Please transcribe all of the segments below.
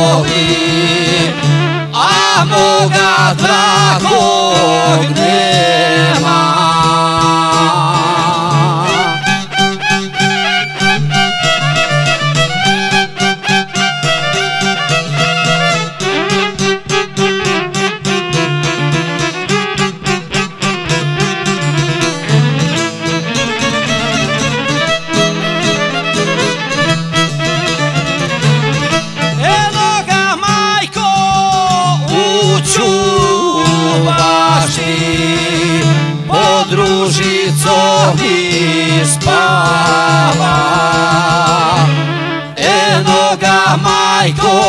voli, a moga dragog nema. Pod ružicom mi spava, eno ga majko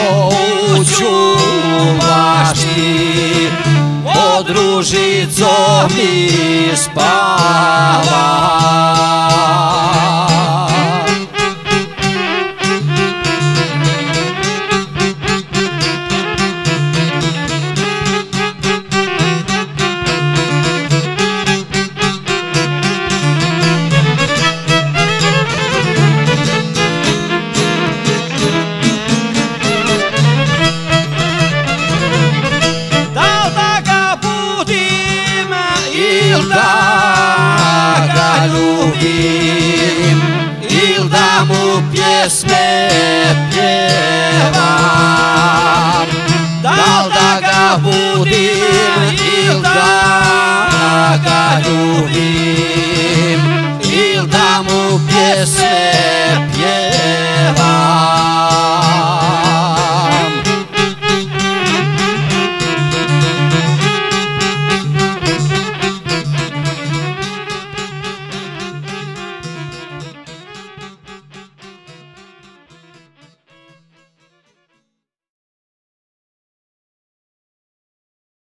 učuvaš ti, pod ružicom mi spava. Da ga ljubim, il da mu pjesme pjevam, da ga budim, il da ga ljubim, il da mu pjesme